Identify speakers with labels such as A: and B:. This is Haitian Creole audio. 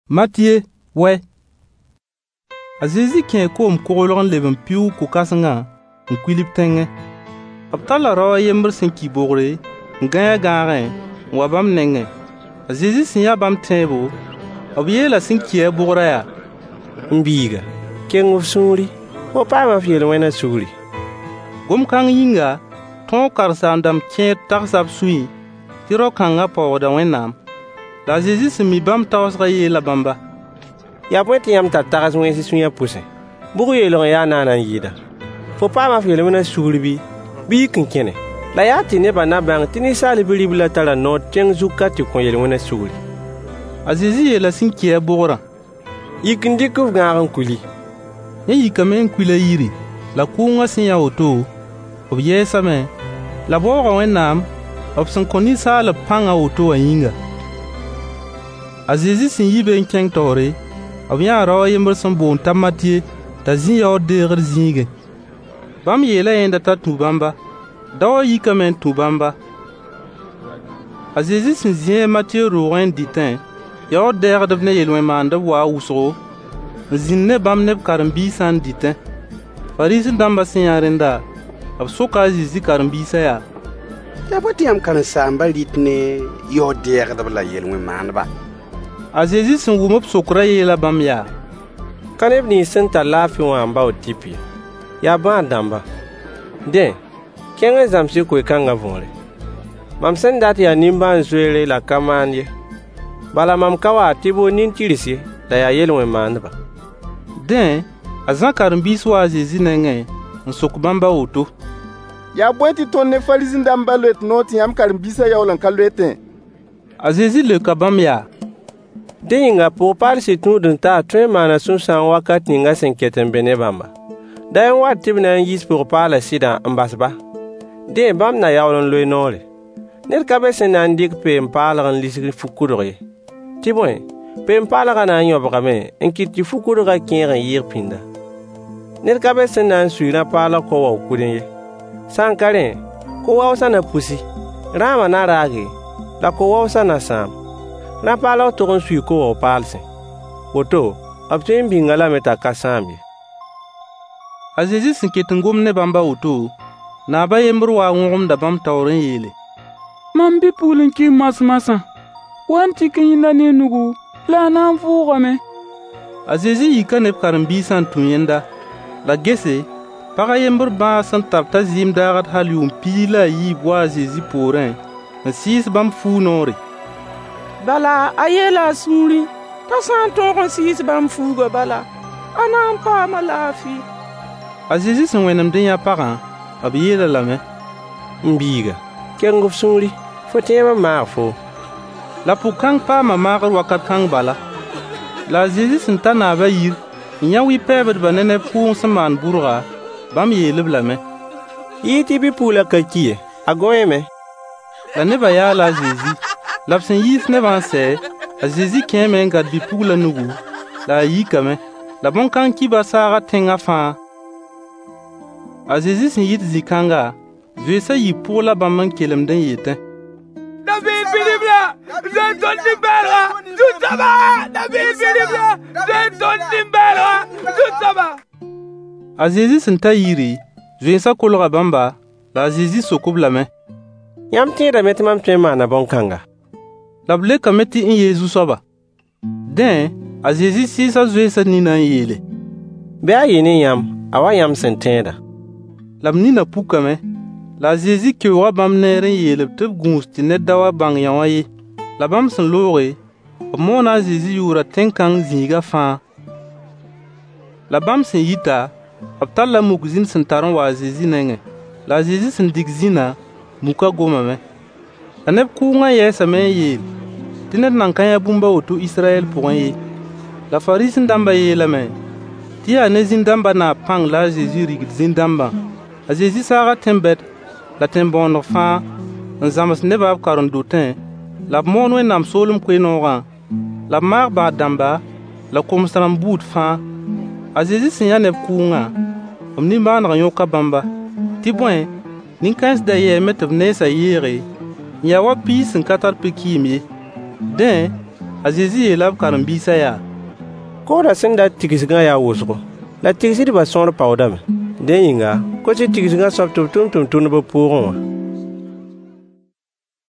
A: Matthieu, ouais. A Jésus kẽ koom koglg n leb n piu ko-kãsengã n kuilb tẽngẽ. B talla rao a yembr sẽn ki bogre n gãe a gãagẽ n wa bãmb nengẽ. A Jésus sẽn yaa bãmb tẽebo, b yeela sẽn ki a bogrã yaa:
B: M biiga, keng f sũuri, fo paama f yel-wẽnã sugri.
A: Gom-kãng yĩnga, tõog karen-saam-dãmb kẽer tagsa b sũyẽ tɩ rao-kãngã paoogda Wẽnnaam. La a Zeezi sẽn mi bãmb taoosgã yeela bãmba:
B: yaa bõe tɩ yãmb tar tags wẽns sũyã pʋsẽ? Bʋg yeelg n yaa naana n yɩɩda. Fo paama f yel-wẽnã sugri bɩ yik n kẽne. La yaa tɩ nebã na bãng tɩ ninsaal bi-ribla tara noor tẽng zug ka tɩ kõ yel-wẽnã sugri.
A: A Zeezi yeela sẽn ki a bogrã:
B: yik n dɩk f gãag n kuli.
A: Yẽ yikame n kuila yiri, la kʋʋngã sẽn yã woto, b yɛɛsame, la baooga Wẽnnaam b sẽn kõ ninsaalb pãngã woto wã yĩnga. A Zeezi sẽn yi be n kẽng taoore, b yãa rao a yembr sẽn boond t'a Matthieu t'a zĩ yaood deegr zĩigẽ. Bãmb yeela yẽnda t'a tũ bãmba. Daoã yikame n tũ bãmba. A Zeezi sẽn zĩ a Matthieu roogẽ n dɩtẽ, yaood dɛɛgdb ne yel-wẽn-maandb waa wʋsgo, n zĩnd ne bãmb ne b karen-biisã n dɩtẽ. Fariisẽ-dãmbã sẽn yã rẽnda, b soka a Zeezi karen-biisã yaa:
C: yaa bõe tɩ yãmb karen-saambã rɩt ne yaood dɛɛgdb la yel-wẽn-maandba?
A: A Zeezi sẽn wʋm b sokrã yeela bãmb yaa:
B: Ka neb nins sẽn tar laafɩ wã n bao tɩp ye, yaa bãad-dãmba. Dẽ, kẽng n zãms-y koe-kãngã võore. Mam sẽn dat yaa nimbãan-zoeere la ka maan ye. Bala mam ka wa tɩ bo nin-tɩrs ye, la yaa yel-wẽn-maandba.
A: Dẽ, a Zã karen-biis waa a Zeezi nengẽ n sok bãmba woto:
D: yaa bõe tɩ tõnd ne Fariisẽ-dãmbã loet noor tɩ yãmb karen-biisã yaool n ka loetẽ?
A: A Zeezi leoka bãmb yaa:
B: dẽ yĩnga pʋg-paalsy tũud n taa tõe n maana sũ-sãang wakat ninga sẽn ket n be ne bãmba. Da n wat tɩ b na n yiis pʋg-paalã sɩdã n basba. Dẽ bãmb na yaool n loe noore. Ned ka be sẽn na n dɩk peen-paalg n lisg fu-kʋdg ye. Tɩ bõe, peen-paalgã na n yõbgame n kɩt tɩ fu-kʋdgã kẽeg n yɩɩg pĩnda. Ned ka be sẽn na n sui rã-paalg ko-wao kudẽ ye. Sã n ka rẽ, ko-waoosã na pusi, rãamã na raage, la ko-waoosã na sãam. Rã-paalg tog n sui ko-wao paalsẽ. Woto, b tõe n bĩnga lame t'a ka sãam ye.
A: A Zeezi sẽn ket n gom ne bãmba woto, naabã yembr waa wõgemda bãmb taoor n yeele:
E: Mam bi-pugl n ki mas-masã, wa n tɩk n yĩnda ne nugu, la a na n vʋʋgame.
A: A Zeezi yika ne b karen-biisã n tũ yẽnda, la gese, pagã yembr bãag sẽn tab t'a zɩɩm daagd hal yʋʋm piig la a yiib waa a Zeezi poorẽ n sɩɩs bãmb fuu noore.
E: Bala a yeela a sũuri t'a sã n tõog n sɩɩs bãmb fuugã bala, a na n paama laafɩ.
A: A Zeezi sẽn wẽnemd n yã pagã, b yeela lame:
B: M biiga, keng f sũuri, fo tẽeb n maag fo.
A: La pʋg-kãng paama maagr wakat kãng bala. La a Zeezi sẽn ta naabã yir n yã wi-pɛɛbdbã ne neb kʋʋng sẽn maan bʋrga, bãmb yeel-b lame:
B: yɩɩ tɩ bi-puglã ka ki ye, a gõeeme.
A: La nebã yaala a Zeezi. La b sẽn yiis nebã n sɛ, a Zeezi kẽeme n gãd bi-puglã nugu, la a yikame. La bõn-kãng kibã saaga tẽngã fãa. A Zeezi sẽn yɩt zĩ-kãnga, zoeesã yik pʋg la bãmb n kelemd n yetẽ:
F: David bi-ribla, zoe tõnd nimbɛɛlga, zu-soaba! David bi-ribla, zoe tõnd nimbɛɛlga, zu-soaba!
A: A Zeezi sẽn ta yiri, zoeesã kolga bãmba, la a Zeezi sok-b lame:
B: Yãmb tẽedame tɩ mam tõe n maana bõn-kãnga?
A: La b lekame tɩ n yee zu-soaba. Dẽ, a Zeezi sɩɩsa zoeesã nina n yeele:
B: Bɩ a yɩ ne yãmb, a wa yãmb sẽn tẽeda.
A: La b nina pukame. La a Zeezi keooga bãmb neer n yeel-b tɩ b gũus tɩ ned da wa bãng yã wã ye. La bãmb sẽn looge, b moona a Zeezi yʋʋra tẽn-kãng zĩiga fãa. La bãmb sẽn yita, b talla muk zĩn sẽn tar n wa a Zeezi nengẽ. La a Zeezi sẽn dɩk zĩnã, mukã gomame. La neb kʋʋngã yɛɛsame n yeel tɩ ned nan ka yã bũmba woto Israyɛl pʋgẽ ye. La Fariisẽ-dãmbã yeelame tɩ yaa ne zĩn-dãmbã naab pãng la a Zeezi rigd zĩn-dãmbã. A Zeezi saaga tẽn-bɛd la tẽn-bõoneg fãa n zãms nebã b karen-dotẽ, la b moon Wẽnnaam soolem koe-noogã, la b maag bãad-dãmba la komsrãm buud fãa. A Zeezi sẽn yã neb kʋʋngã, b nimbãaneg yõka bãmba, tɩ bõe, nin-kãens da yɛɛme tɩ b neesa yeege, n yaa wa piis sẽn ka tar pe-kɩɩm ye. Dẽ, A Zezi yeela b karen-biisã yaa:
B: Koodã sẽn da tigsgã yaa wʋsgo, la tigsdbã sõor paoodame. Dẽ yĩnga, kos-y tigsgã soab tɩ b tʋm tʋm-tʋmdbã pʋʋgẽ wã.